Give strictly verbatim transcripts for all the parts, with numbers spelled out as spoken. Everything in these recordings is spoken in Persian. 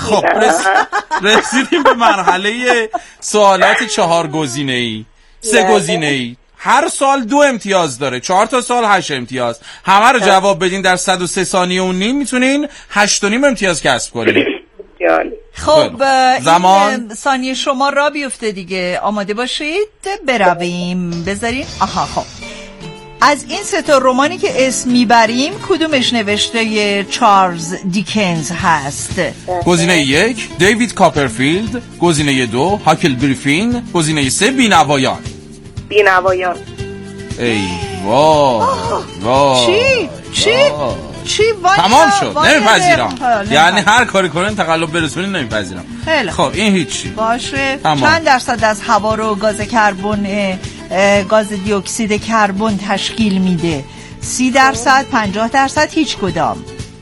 خب رس... رسیدیم به مرحله سوالات چهار گزینه‌ای سه گزینه‌ای. هر سال دو امتیاز داره، چهار تا سال هشت امتیاز. همه رو جواب بدین در صد و سه ثانیه و نیم میتونین هشت و نیم امتیاز کسب کنین. خب زمان این ثانیه شما را بیفته دیگه، آماده باشید برویم. بذارین آها خب از این سه تا رمانی که اسم میبریم کدومش نوشته چارلز دیکنز هست؟ گزینه یک دیوید کاپرفیلد، گزینه دو هاکل گریفین، گزینه سه بینوایان. بینوایان. ای وای وای چی؟ چی؟ چی؟ تمام شد، نمیپذیرم. یعنی هر کاری کنین تقلب برسونین نمیپذیرم. خب این هیچی باشه. تمام. چند درصد از هوا رو گاز کربن گاز دی اکسید کربن تشکیل میده؟ سی درصد، پنجاه درصد، هیچ کدام؟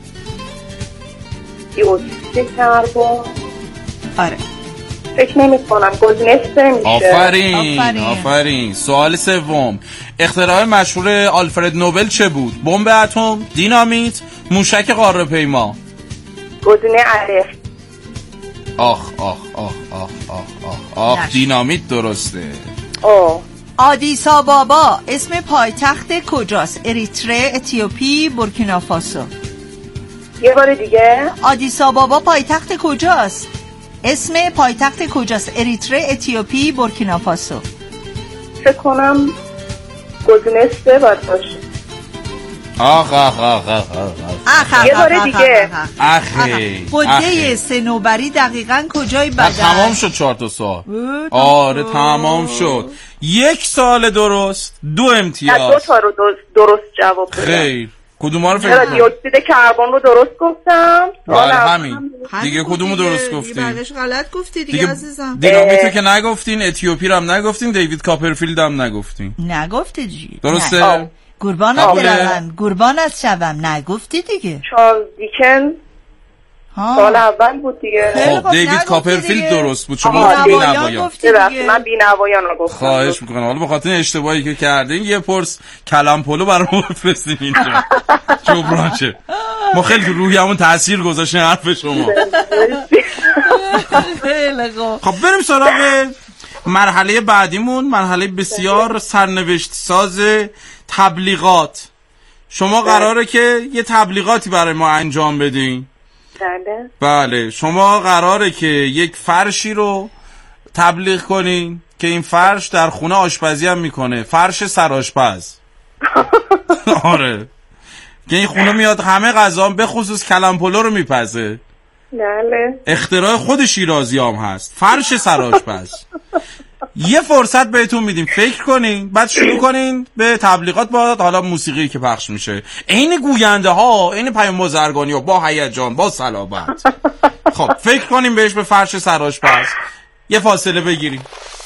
دی اکسید کربن. آره فکر نمی کنم گزینه سه میشه. آفرین آفرین, آفرین. سوال سوم، اختراع مشهور آلفرد نوبل چه بود؟ بمب اتم، دینامیت، موشک قاره پیما. گزینه الف. آخ آخ آخ آخ آخ آخ آخ دینامیت درسته. آه آدیس آبابا اسم پایتخت کجاست؟ اریتره، اتیوپی، بورکینافاسو. یه بار دیگه. آدیس آبابا پایتخت کجاست؟ اسم پایتخت کجاست؟ اریتره، اتیوپی، بورکینافاسو. فکر کنم گزینه سه باید باشه. آخ آخ آخ آخ آخ یه بار دیگه. اخی بوده صنوبری دقیقاً کجای بدن؟ تمام شد چهار تا سوال. آره تمام شد. یک سال درست، دو امتیاز. دو تا رو درست جواب دادم. خیر کدوما رو فکر کنی؟ دی اکسید کربن رو درست گفتم. بله همین. دیگه کدومو درست گفتین؟ بعدش غلط گفتی دیگه عزیزم. دینامیتو که نگفتین، اتیوپی رو هم نگفتین، دیوید کاپرفیلد هم نگفتین. نگفتی جی. درسته؟ قربانت برم، قربانت شوم، نگفتی دیگه. چارلز دیکنز سال اول بود دیگه. خب دیوید کاپرفیلد درست بود. شما بینوایان گفتی دیگه. من بینوایان رو گفتم. خواهش میکنم. حالا به خاطر اشتباهی که کردین یه پرس کلم پلو برام بفرستین اینجا. جبران شه. ما خیلی تو روحیمون تاثیر گذاشتین حرف شما. خب بریم سراغ مرحله بعدیمون، مرحله بسیار سرنوشت ساز تبلیغات. شما قراره که یه تبلیغاتی برای ما انجام بدین. بله. بله شما قراره که یک فرشی رو تبلیغ کنین که این فرش در خونه آشپزی هم میکنه، فرش سرآشپز. آره که این خونه میاد همه غذا به خصوص کلم پلو رو میپزه. بله. اختراع خود شیرازی هم هست، فرش سرآشپز. یه فرصت بهتون میدیم فکر کنین، بعد شروع کنین به تبلیغات با حالا موسیقی که پخش میشه، عین گوینده ها، عین پیام بازرگانی ها، با هیجان، با صلابت. خب فکر کنین بهش، به فرش سرآشپز. یه فاصله بگیریم.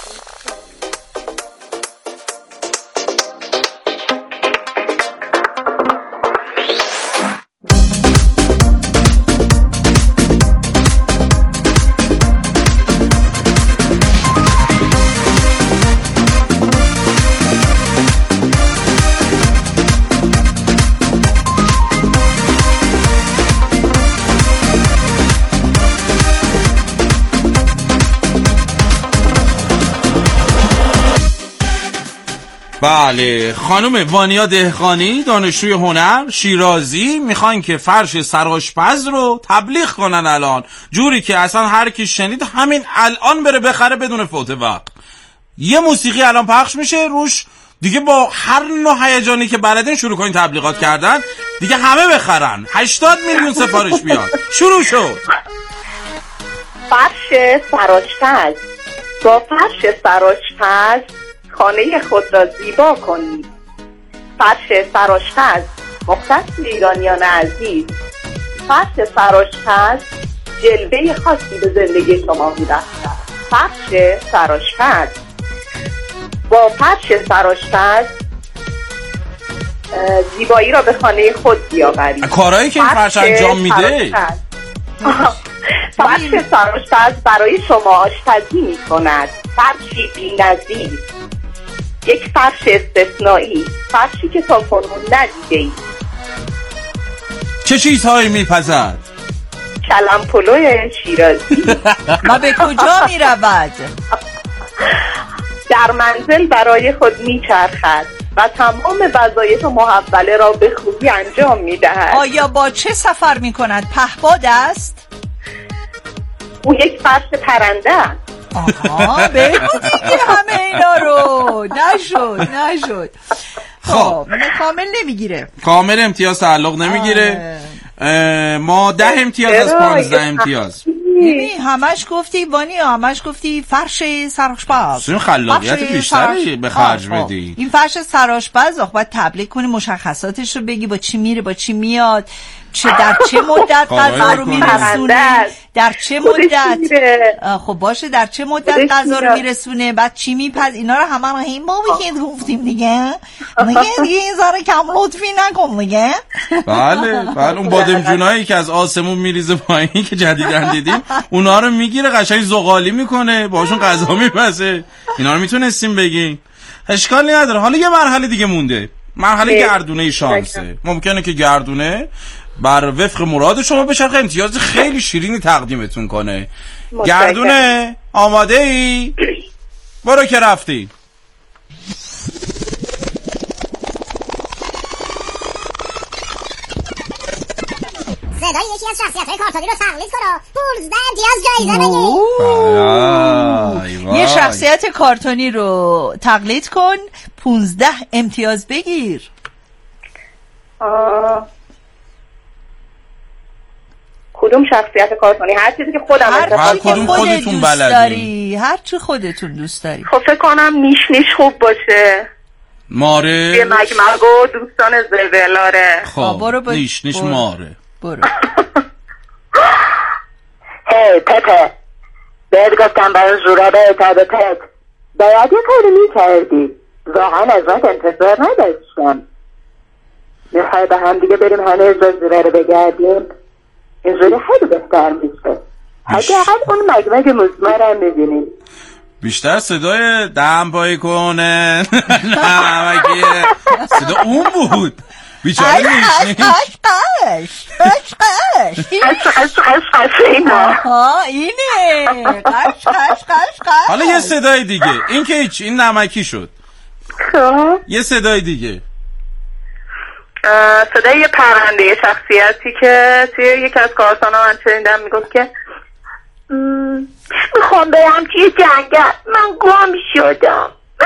بله خانم وانیا دهقانی، دانشجوی هنر شیرازی، میخوان که فرش سرآشپز رو تبلیغ کنن الان، جوری که اصلا هر کی شنید همین الان بره بخره بدون فوت وقت. یه موسیقی الان پخش میشه روش دیگه، با هر نوع هیجانی که بلدین شروع کنین تبلیغات کردن دیگه، همه بخرن. هشتاد میلیون سفارش بیاد. شروع شد. فرش سرآشپز. با فرش سرآشپز خانه خود را زیبا کنید. فرش سرآشپز مختص ایرانیان عزیز. فرش سرآشپز جلوه خاصی به زندگی شما می‌دهد. فرش سرآشپز. با فرش سرآشپز زیبایی را به خانه خود بیاورید. کارهایی که این فرش انجام میده. فرش سرآشپز برای شما آشپزی می‌کند. فرشی بی‌نظیر، یک فرش استثنایی، فرشی که تا کنون ندیده‌اید. چه چیزهایی میپزد؟ کلم پلو شیرازی. و به کجا می رود؟ در منزل برای خود می چرخد و تمام وظایف محوله را به خوبی انجام می دهد. آیا با چه سفر می کند؟ پهپاد است؟ او یک فرش پرنده است. آها بگو همه اینا رو. نشد نشد. خب کامل نمیگیره. کامل امتیاز تعلق نمیگیره. ما ده امتیاز از پانزده امتیاز. ببین همش گفتی وانیا، همش گفتی فرش سرآشپز. چون خلاقیت بیشتری به خرج بدی. این فرش سرآشپز آخه باید تبلیغ کنی، مشخصاتش رو بگی، با چی میره با چی میاد، چه در چه مدت غذا رو میرسونه، در چه مدت. خب باشه در چه مدت غذا رو میرسونه، بعد چی میپز، اینا رو همه رو هیم ما بگید گفتیم دیگه. دیگه دیگه این ذره کم لطفی نکن دیگه. بله بله اون بادمجونایی که از آسمون میریزه پایین که جدیدن دیدیم اونا رو میگیره قشنگ زغالی میکنه باشون غذا میپزه. اینا رو میتونستیم بگیم. اشکالی نداره. حالا یه مرحله دیگه مونده، مرحله گردونه شانسه. ممکنه که گردونه بر وفق مراد شما بچرخه امتیاز خیلی شیرینی تقدیمتون کنه. گردونه آماده ای؟ برو که رفتی. صدای یکی از شخصیت‌های کارتونی رو تقلید کنه. پانزده امتیاز جایزه بگیر. یه شخصیت کارتونی رو تقلید کن، پانزده امتیاز بگیر. آه. کدوم شخصیت کارتونی؟ هر چیزی که خودم هر کدوم خودتون بلدی، هر چی خودتون دوست داری. خب فکر کنم نیش نیش خوب باشه. ماره یه مگمگ و دوستان زبلاره. خب برو با... نیش نیش برو. ماره برو. هی پپه بهت گفتم برای زورابه تا به پت باید یه کاری میکردی، واقعا ازت انتظار نداشتم. میخوای به هم دیگه بریم همه از زوره رو بگردیم؟ اینجوری خیلی بهتر میشه. حداقل اون مگمگ مزمرم میبینیم. بیشتر صدای دم پایی کنه نمکیه صدا اون بود بیچاره نیش نیش قش قش قش قش قش قش اینا اینه قش قش قش قش. حالا یه صدای دیگه. این که هیچ، این نمکی شد. یه صدای دیگه، صدای یه پرنده، یه شخصیتی که توی یک از کارتونا من شنیدم میگفت که میخوام برم توی جنگل، من گم شدم،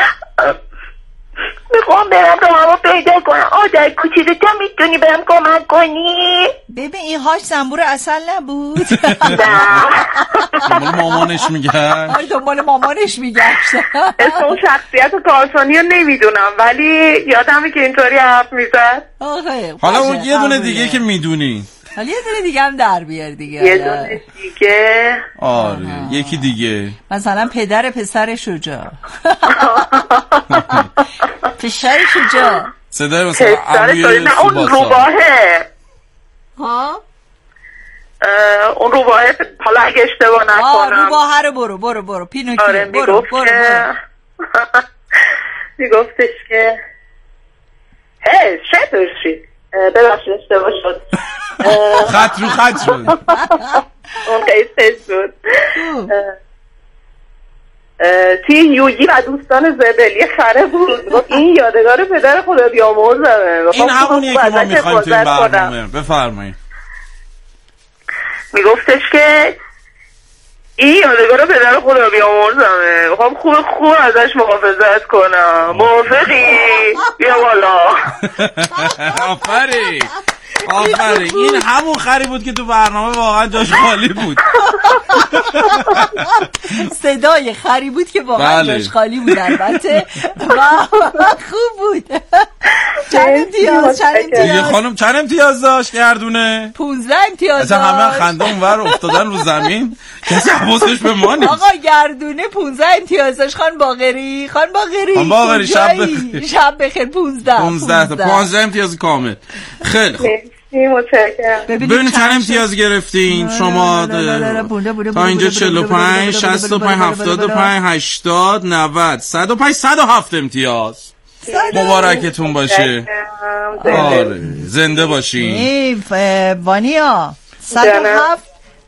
میخوام برم رو همو پیدا کنم. آدر کوچیده تا میتونی برم کمک کنی؟ ببین این هاش زنبور اصل نبود. نه دنبال مامانش میگن. آره دنبال مامانش میگشت. اسم اون شخصیت کارتونی رو نمیدونم ولی یادمه که اینطوری حرف میزد. حالا اون یه دونه دیگه که میدونی، حالا یه دونه دیگه هم در بیار دیگه. یه دونه دیگه آره یکی دیگه مثلا پدر پسر شجاع. پسر شجاع صدای مثلا عموی نه اون روباهه. ها اون روباهه، حالا اگه اشتباه نکنم. آه روباهه رو برو برو برو پینوکیو. آره برو برو برو. میگفتش که هی شترشی ببخشید اشتباه شد. خط رو خط شد. اون قیسه شد. توی یوگی و دوستان زبلی خره بود. گفت این یادگار پدر خدا بیامرزمه. این همونیه که ما میخوایم توی این برنامه. بفرمایید. میگفتش که این یادگار پدر خدا بیامرزمه، میخوام خوب خوب ازش محافظت کنم. موافقی؟ بیا بالا. آفرین آفرین. این همون خری بود که تو برنامه واقعا جاش خالی بود. صدای خری بود که واقعا بله. جاش خالی بود البته. خوب بود. چند امتیاز چند امتیاز دیگه خانم چند امتیاز داشت گردونه؟ پونزده امتیاز داشت. همه خنده اونور افتادن رو زمین کسی حواسش به ما نیست. آقا گردونه پونزده امتیاز داشت. خان باقری خان باقری خان باقری شب بخیر. شب بخیر. پونزده پونزده تا پانزده امتیاز کامل. خیلی خوب. ببینیم چند امتیاز گرفتین شما. تا اینجا چهل و پنج شصت و پنج هفتاد و پنج هشتاد نود صد و پنج صد و هفت امتیاز. مبارکتون باشه. آره زنده باشین. وانیا صد و هفت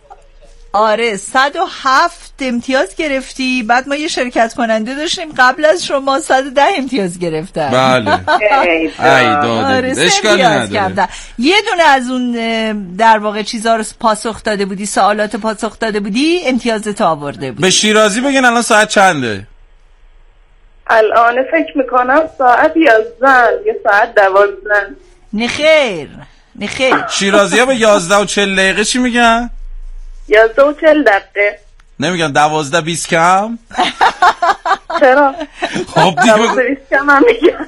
آره صد و هفت امتیاز گرفتی. بعد ما یه شرکت کننده داشتیم قبل از شما صد و ده امتیاز گرفتن. بله ای داده اشکالی نداره. یه دونه از اون در واقع چیزا رو پاسخ داده بودی، سوالات پاسخ داده بودی، امتیازت آورده بودی. به شیرازی بگین الان ساعت چنده؟ الان فکر میکنم ساعت یازده یا ساعت دوازده. نخیر نخیر. شیرازی ها به یازده و چل دقیقه چی میگن؟ یازده و چل دقیقه نمیگن دوازده بیست کم؟ چرا؟ خب دیگه دوازده بیست کم هم میگن.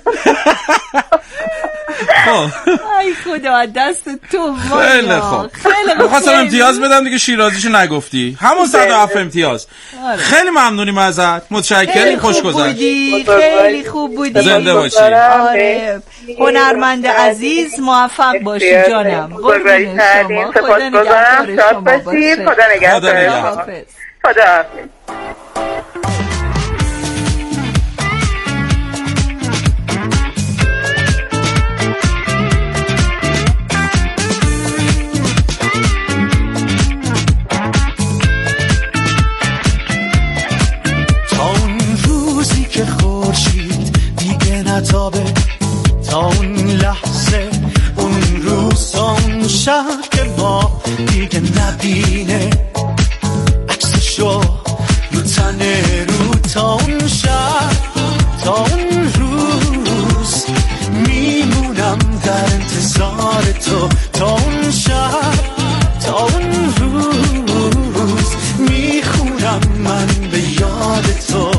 ای خدا دست تو. خیلی خوب خیلی خوب. خواستم امتیاز بدم دیگه شیرازیشو نگفتی. همون صد و هفت امتیاز. خیلی ممنونیم ازت. متشکرم. خوش گذشت. خیلی خوب بودی. زنده باشی. آره هنرمند عزیز موفق باشی جانم. قربان شما. خدا نگهدار شما باشی. خدا نگهدار شما. خدا حافظ. نتابه تا اون لحظه اون روز اون شب که ما دیگه نبینه عکسشو رو تنه رو تا اون شب تا اون روز میمونم در انتظار تو تا اون شب تا اون روز میخونم من به یاد تو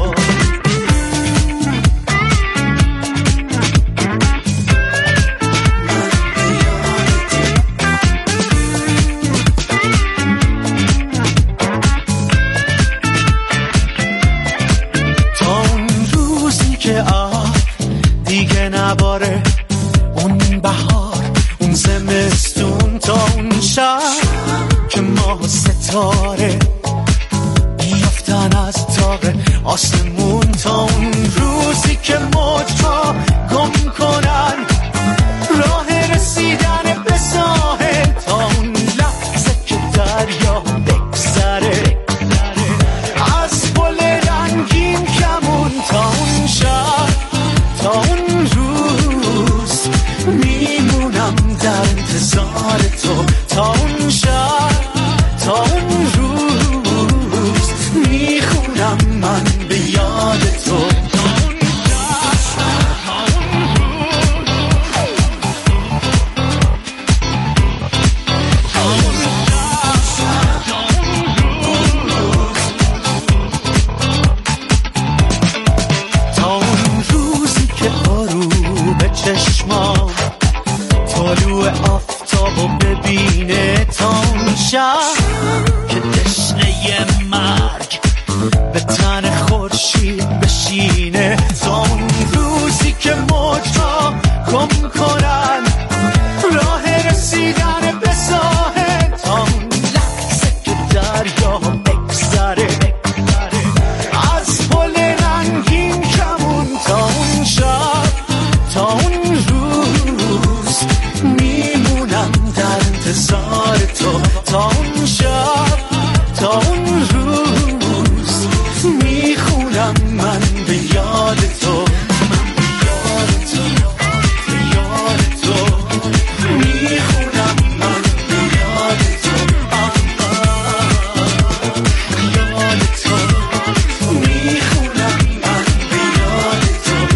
نباره اون بهار اون زمستون تا اون شب که ما ستاره بیافتن از تاق آسمون تا اون روزی که موجها گم کنن راه رسیدن به ساحل تا اون لحظه که دریا بگذره از پل رنگین کمون تا اون شب تا اون روز میمونم در انتظار تو تا اون شب تا اون روز میخونم من به یاد تو چشمام طلوع آفتابو ببینه تا اون شب که تشنه مرگ به تن خورشید بشینه تا اون روزی که موجها گم کنن راه رسیدن به ساحل تا اون لحظه که دریا بگذره از پل رنگین کمون تا اون شب تا اون روز میمونم در انتظار تو تا اون شب تا اون روز میخونم من به یاد تو من به یاد تو به یاد تو میخونم من به یاد تو یاد تو میخونم من به یاد تو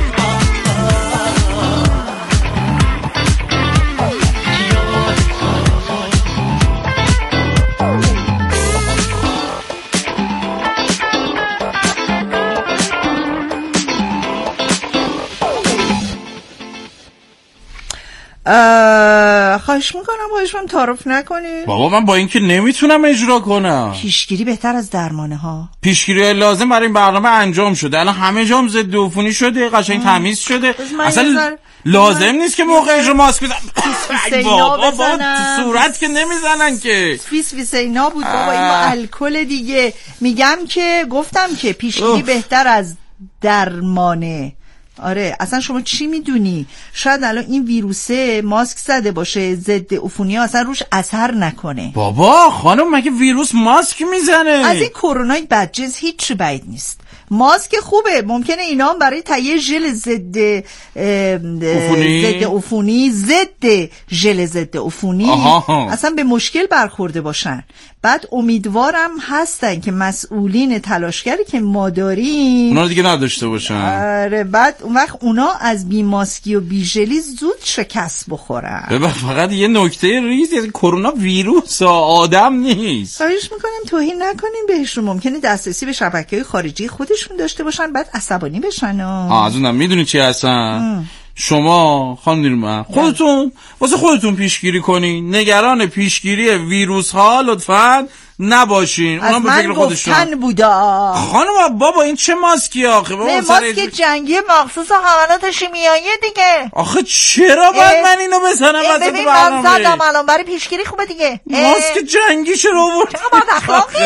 خواهش میکنم خواهش من تعارف نکنی. بابا من با اینکه نمیتونم اجرا کنم. پیشگیری بهتر از درمانه ها. پیشگیری لازم برای این برنامه انجام شده. الان همه جام ضد عفونی شده، قشنگ تمیز شده. اصلا لازم نیست که موقع اجرا ماسک بزنم. بابا با صورت که نمیزنن که. فیس فیس اینا بود بابا. این با الکل دیگه. میگم که گفتم که پیشگیری بهتر از درمانه. آره اصلا شما چی میدونی؟ شاید الان این ویروسه ماسک زده باشه ضد عفونی اصلا روش اثر نکنه. بابا خانم مگه ویروس ماسک میزنه؟ از این کرونای بدجنس هیچ بعید نیست. ماسک خوبه، ممکنه اینا هم برای تهیه ژل ضد عفونی ضد عفونی ضد ژل ضد عفونی اصلا به مشکل برخورده باشن. بعد امیدوارم هستن که مسئولین تلاشگری که ما داریم اونا دیگه نداشته باشن. آره بعد اون وقت اونا از بی ماسکی و بی ژلی زود شکست بخورن. ببین فقط یه نکته ریز، یعنی کرونا ویروس آدم نیست. خواهش میکنم توهین نکنین بهشون، ممکنه دسترسی به شبکه‌های خارجی خودشون داشته باشن بعد عصبانی بشن. آه از اونم میدونی چی هستن؟ شما خانم نیرومند خودتون واسه خودتون پیشگیری کنین، نگران پیشگیری ویروس ها لطفاً نباشین. از من گفتن بودا خانم. بابا این چه ماسکی آخه؟ نه ماسک جنگی مخصوص حملات شیمیایی دیگه. آخه چرا باید من اینو بزنم واسه ببین من زدم الان برای پیشگیری خوبه دیگه. ماسک جنگی چرا آورد؟ چرا باید اخلاقی؟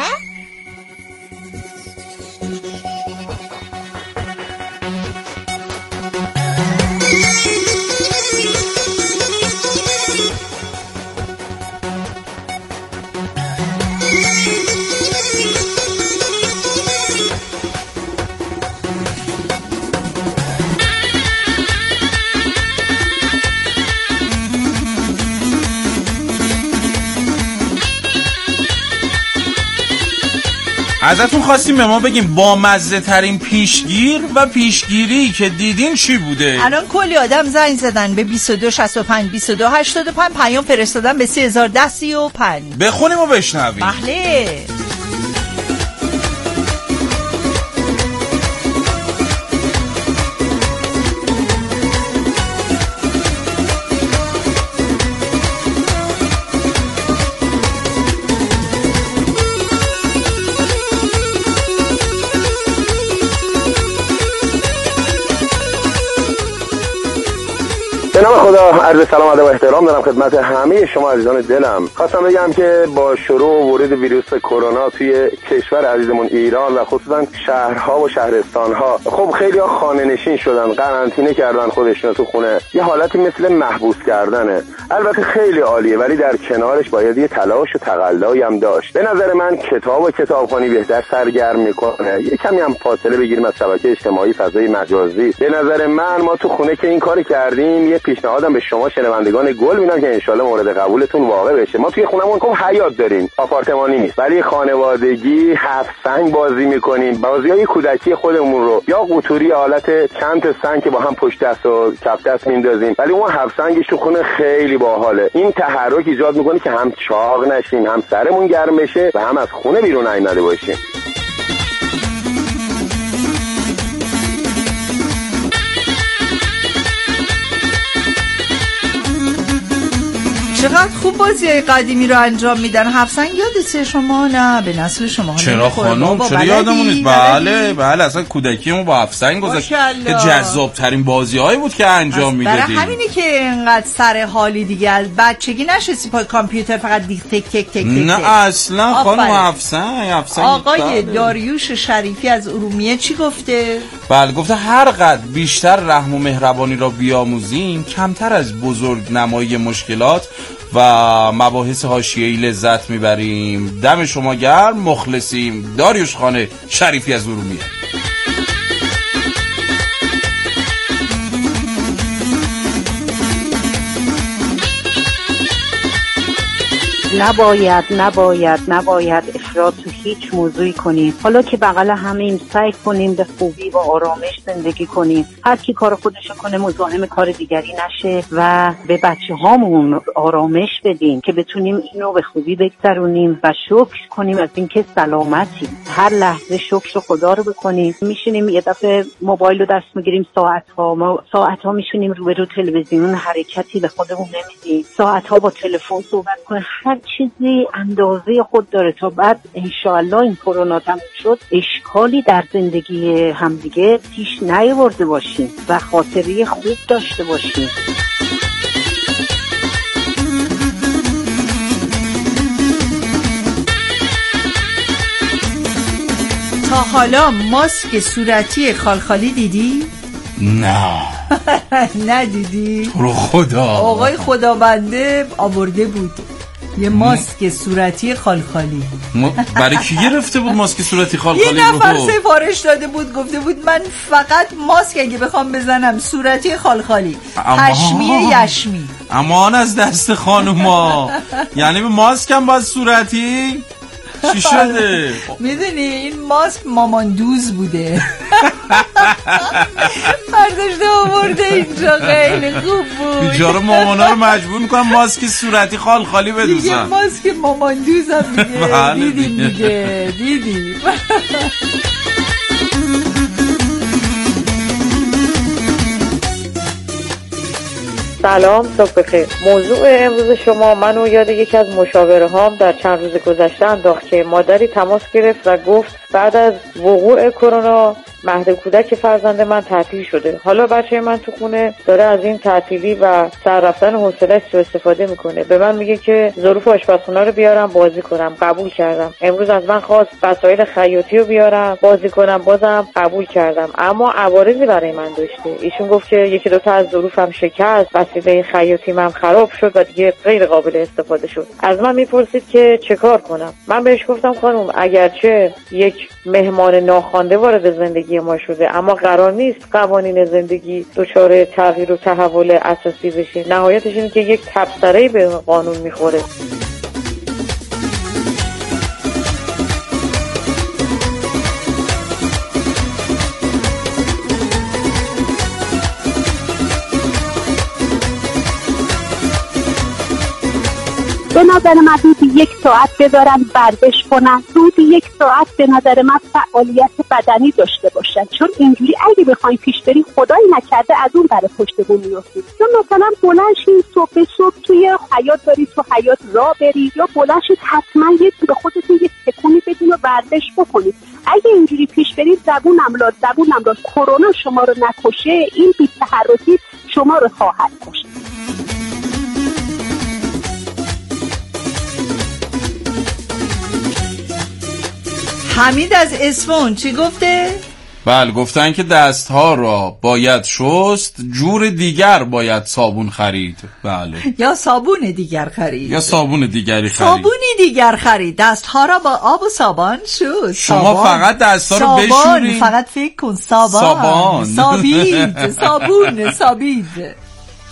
ازتون خواستیم به ما بگیم با مزه ترین پیشگیر و پیشگیری که دیدین چی بوده؟ الان کلی آدم زنگ زدن به بیست و دو شصت و پنج بیست و دو هشتاد و پنج، پیام فرستادن به سه هزار و ده سی و پنج. بخونیم و بشنویم. بله. به نام خدا عرض سلام ادب و احترام دارم خدمت همه شما عزیزان دلم. خواستم بگم که با شروع ورود ویروس کرونا توی کشور عزیزمون ایران و خصوصا شهرها و شهرستانها، خب خیلی ها خانه نشین شدن، قرنطینه کردن خودشون تو خونه، یه حالتی مثل محبوس کردنه. البته خیلی عالیه ولی در کنارش باید یه تلاش و تقلایی هم داشت. به نظر من کتاب و کتابخوانی بهتر سرگرم میکنه. یه کمی هم فاصله بگیریم از شبکه اجتماعی، فضای مجازی. به نظر من ما تو خونه که این کاری کردیم، یه پیشنهادم به شما شنوندگان گل میدم که انشالله مورد قبولتون واقع بشه. ما توی خونمون خب حیاط داریم، آپارتمانی نیست، ولی خانوادگی هفت سنگ بازی میکنیم، بازیای کودکی خودمون رو، یا قطوری حالت چند تا سنگ که با هم پشت دست و کف دست میندازیم، ولی اون هفت سنگش تو خونه خیلی باحاله. این تحرک ایجاد میکنه که هم چاق نشیم، هم سرمون گرم بشه و هم از خونه بیرون نیامده باشیم. چقدر خوب بازی‌های قدیمی رو انجام میدن. هفسنگ یادته شما؟ نه به نسل شما چرا خانم؟ چرا یادمون نیست؟ بله بله اصلا کودکیمون با هفسنگ گذشت که جذاب ترین بازی‌هایی بود که انجام میدادیم. برای همینه که اینقدر سر حالی دیگه از بچگی نشستی پای کامپیوتر فقط دیگه تک تک تک. نه اصلا خانم هفسنگ هفسنگ. آقای داریوش شریفی از ارومیه چی گفته؟ بله گفته هر قدر بیشتر رحم و مهربانی را بیاموزیم، کمتر از بزرگ نمایی مشکلات و مباحث حاشیه‌ای لذت میبریم. دم شما گرم، مخلصیم. داریوش خانه شریفی از ارومیه. نباید نباید نباید افراط تو هیچ موضوعی کنیم. حالا که بغل همین سعی کنیم به خوبی و آرامش زندگی کنیم، هر کی کار خودشو کنه، مزاحم کار دیگری نشه و به بچه هامون آرامش بدیم که بتونیم اینو به خوبی بگذرونیم و شکر کنیم از اینکه سلامتی. هر لحظه شکر خدا رو بکنیم. میشینیم یه دفعه موبایل رو دست میگیریم، ساعت ها ما ساعت ها میشینیم رو به رو تلویزیون، حرکتی به خودمون نمیدیم، ساعت ها با تلفن صحبت کنیم. هر چیزی اندازه خود داره تا بعد انشاءالله این کرونا تموم شد اشکالی در زندگی همدیگه پیش نیاورده باشیم و خاطره خوب داشته باشیم. تا حالا ماسک صورتی خالخالی دیدی؟ نه ندیدی؟ تو رو خدا آقای خدابنده آورده بود یه ماسک صورتی خالخالی. برای کی گرفته بود ماسک صورتی خالخالی؟ یه نفر سفارش داده بود، گفته بود من فقط ماسک اگه بخوام بزنم صورتی خالخالی، پشمی یشمی. امان از دست خانوما. یعنی به ماسک هم باز صورتی؟ چی شده؟ میدونی این ماسک ماماندوز بوده. برداشته آورده اینجا، خیلی خوب بود. اینجا رو مامانا رو مجبور میکنم ماسک صورتی خال خالی بدوزن. دیگه ماسک ماماندوز هم دیگه. دیدیم دیگه دیدیم. سلام، صبح بخیر. موضوع امروز شما منو یاد یکی از مشاوره هام در چند روز گذشته انداخت که مادری تماس گرفت و گفت بعد از وقوع کرونا مهد کودک فرزند من تعطیل شده. حالا بچه من تو خونه داره از این تعطیلی و سر رفتن حوصله‌اش سوء استفاده میکنه. به من میگه که ظروف آشپزخونه رو بیارم بازی کنم. قبول کردم. امروز از من خواست وسایل خیاطی رو بیارم بازی کنم، بازم قبول کردم. اما عوارضی برای من داشته. ایشون گفت که یکی دو تا از ظروفم شکست، وسیله خیاطی من خراب شد و دیگه غیر قابل استفاده شد. از من میپرسید که چه کار کنم. من بهش گفتم خانم اگرچه یک مهمان ناخوانده وارد زندگی ما شده، اما قرار نیست قوانین زندگی دچار تغییر و تحول اساسی بشه. نهایتش اینه که یک تبصره‌ای به قانون میخوره. به نظر من روزی یک ساعت بذارن ورزش کنن، روزی یک ساعت به نظر من فعالیت بدنی داشته باشن، چون اینجوری اگه بخواید پیش برید خدایی نکرده از اون برای پشتمون میافتید. چون مثلا بلند شید صبح صبح توی حیاط برید تو حیاط راه برید، یا بلند شید حتما یه به خودتون یه تکونی بدین و ورزش بکنید. اگه اینجوری پیش برید زبونم لاد زبونم لاد کرونا شما رو نکشه، این بی‌تحرکی شما رو خواهد کشت. حمید از اصفهان چی گفته؟ بله گفتن که دستها را باید شست، جور دیگر باید صابون خرید. بله یا صابون دیگر خرید یا صابون دیگری خرید صابونی دیگر خرید. دستها را با آب و صابون شست. شما صابون. فقط دستها رو بشورید. فقط فکر کن صابون صابون صابید صابون صابید.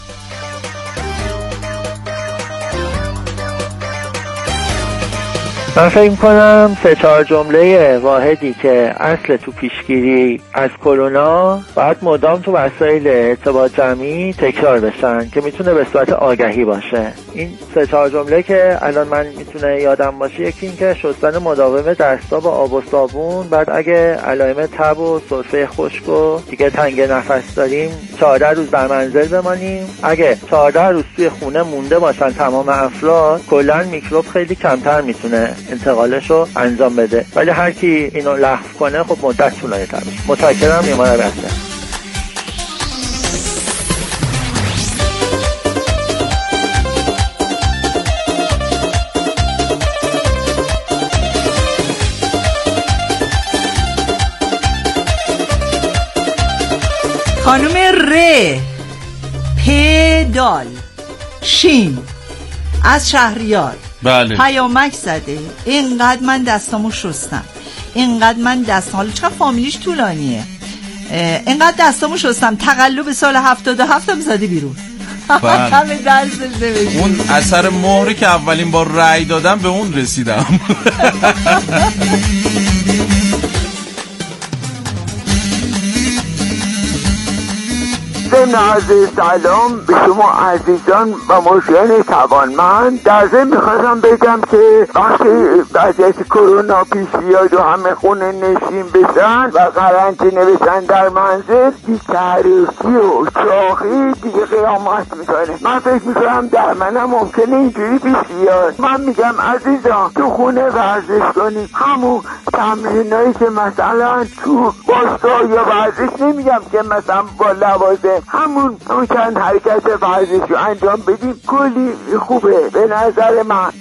من فکر کنم سه چهار جمله واحدی که اصل تو پیشگیری از کرونا باید مدام تو وسایل ارتباط جمعی تکرار بشن که میتونه به صورت آگهی باشه. این سه چهار جمله که الان من میتونه یادم باشه، یکی این که شستن مداوم دستا با آب و صابون، بعد اگه علائم تب و سرفه خشک و دیگه تنگ نفس داریم چهارده روز در منزل بمانیم. اگه چهارده روز توی خونه مونده باشن تمام افراد، کلا میکروب خیلی کمتر میتونه انتقالش رو انجام بده، ولی هر کی اینو لغو کنه خب مدت طولانی تر میشه. متشکرم. ایمان بسته. خانم ر پدال شین از شهریار بله پیامک زده اینقدر من دستامو شستم، اینقدر من دستام، حالا چقدر فامیلیش طولانیه، اینقدر دستامو شستم تقلب سال هفتاد و هفتم زده بیرون. همه درسش نوشته. اون اثر مهری که اولین بار رأی دادم به اون رسیدم. ضمن عرض سلام به شما عزیزان و مشاهدین توانمند. در ضمن میخواستم بگم که وقتی وضعیت کرونا پیش بیاد و همه خونه نشین بشن و قرنطینه بشن در منزل، بی‌تحرکی و چاقی دیگه قیامت میکنه. من فکر میکنم در منم ممکنه اینجوری پیش بیاد. من میگم عزیزان تو خونه ورزش کنیم، همون تمرینایی که مثلا تو باشگاه یا ورزش، نمیگم که مثلا با لوازم، همون اون چند حرکت ورزش رو انجام بدیم کلی خوبه به نظر من.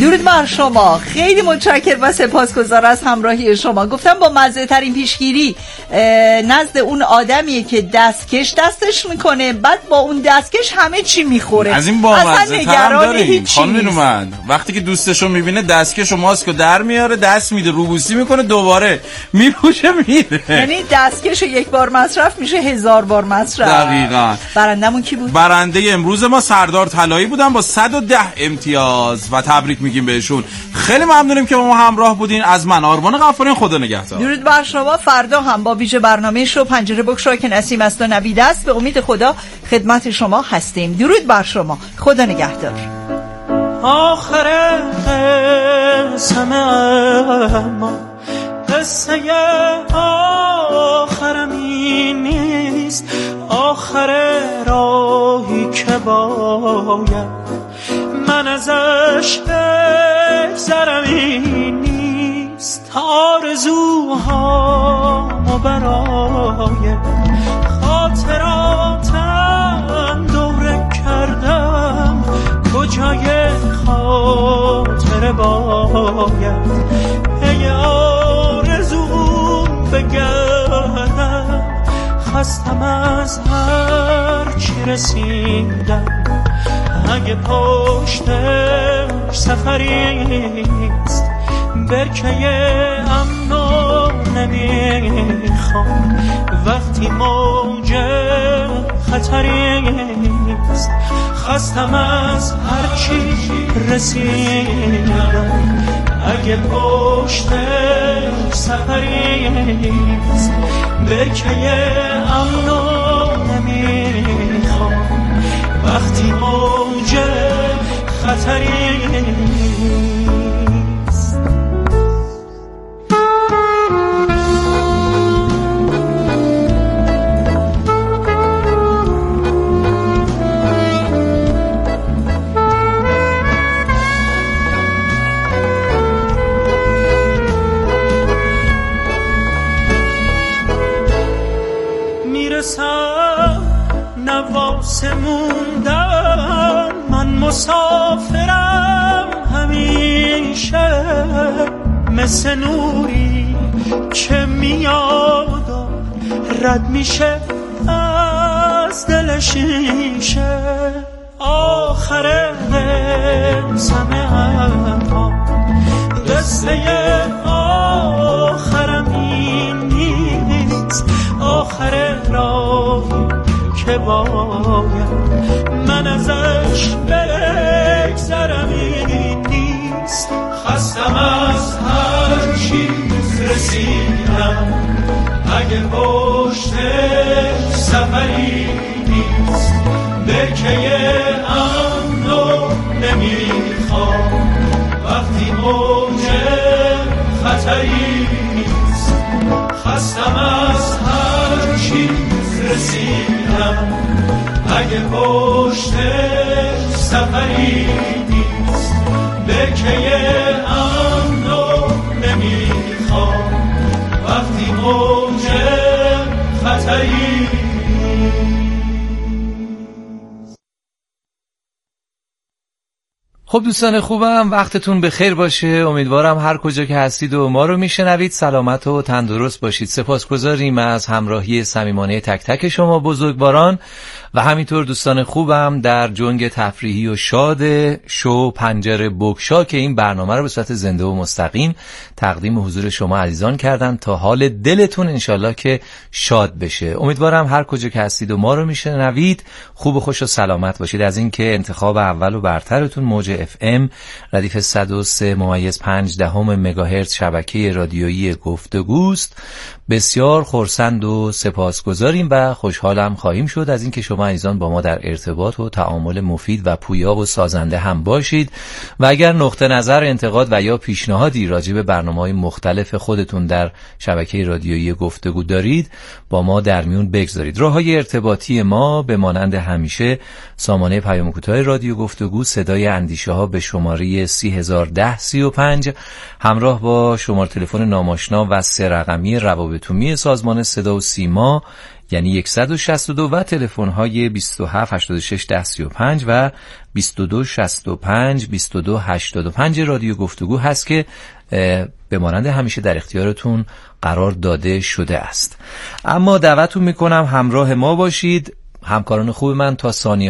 درود بر شما، خیلی متشکرم و سپاسگزار از همراهی شما. گفتم با مزه ترین پیشگیری نزد اون آدمیه که دستکش دستش میکنه، بعد با اون دستکش همه چی میخوره. از این با مزه ترم داریم خانم نومن، وقتی که دوستشو میبینه دستکش و ماسکو در میاره، دست میده روبوسی میکنه، دوباره میپوشه میره. یعنی دستکش یک بار مصرف میشه هزار بار مصرف. دقیقاً. برندمون کی بود؟ برنده امروز ما سردار طلایی بودن با صد و ده امتیاز و تبریک میگیم بهشون. خیلی ممنونیم که با ما همراه بودین. از من آرمان غفاری، خدا نگهدار. درود بر شما. فردا هم با ویژه برنامه شو پنجره بگشا که نسیم است و نوید است، به امید خدا خدمت شما هستیم. درود بر شما، خدا نگهدار. آخر قسم اما قصه آخرم این نیست، آخر راهی که باید من ازش بگذرم این نیست. آرزوهامو برای خاطراتم دوره کردم، کجای خاطر باید پی آرزوم بگردم. خستم از هر چی رسیدم، اگه پشتش سفریست برکه امنو نمیخوام، وقتی موج خطریست. خستم از هر چی رسیدم، اگه پشتش سفریست برکه امنو نمیخوام، وقتی موج خطریست. نواسه موندم من مسافرم همیشه، مثل نوری که میاد و رد میشه از دل شیشه. آخر قسم اما قصه آخرم این نیست، آخر راهی که باید من ازش بگذرم این نیست. خستم از هر چیز رسیدم، اگه پشتش سفری نیست برکه امنو نمیخوام، وقتی موج خطری نیست. خستم از هر چیز رسیدم، اگه پشتش سفری نیست برکه امنو نمیخوام، وقتی موج خطری. خب دوستان خوبم، وقتتون بخیر باشه. امیدوارم هر کجا که هستید و ما رو میشنوید سلامت و تندرست باشید. سپاسگزاریم از همراهی صمیمانه تک تک شما بزرگواران و همینطور دوستان خوبم در جنگ تفریحی و شاد شو پنجره بگشا که این برنامه رو به صورت زنده و مستقیم تقدیم حضور شما عزیزان کردن تا حال دلتون انشالله که شاد بشه. امیدوارم هر کجا که هستید و ما رو میشنوید خوب و خوش و سلامت باشید. از این که انتخاب اول و برترتون موج اف ام ردیف صد و سه ممیز پنج دهم مگاهرتز شبکه رادیویی گفتگوست بسیار خرسند و سپاسگزاریم و خوشحالم خواهیم شد از اینکه شما عزیزان با ما در ارتباط و تعامل مفید و پویا و سازنده هم باشید و اگر نقطه نظر، انتقاد و یا پیشنهادی راجع به برنامه‌های مختلف خودتون در شبکه رادیویی گفتگو دارید با ما در میون بگذارید. راه‌های ارتباطی ما به مانند همیشه سامانه پیام کوتاه رادیو گفتگو صدای اندیشه ها به شماره سی هزار و ده سی و پنج همراه با شماره تلفن ناماشنا و سه رقمی روابط عمومی سازمان صدا و سیما یعنی صد و شصت و دو و تلفن های بیست و هفت هشتاد و شش ده سی و پنج و بیست و دو شصت و پنج بیست و دو هشتاد و پنج رادیو گفتگو هست که به مانند همیشه در اختیارتون قرار داده شده است. اما دعوتتون میکنم همراه ما باشید، همکاران خوب من تا ثانیه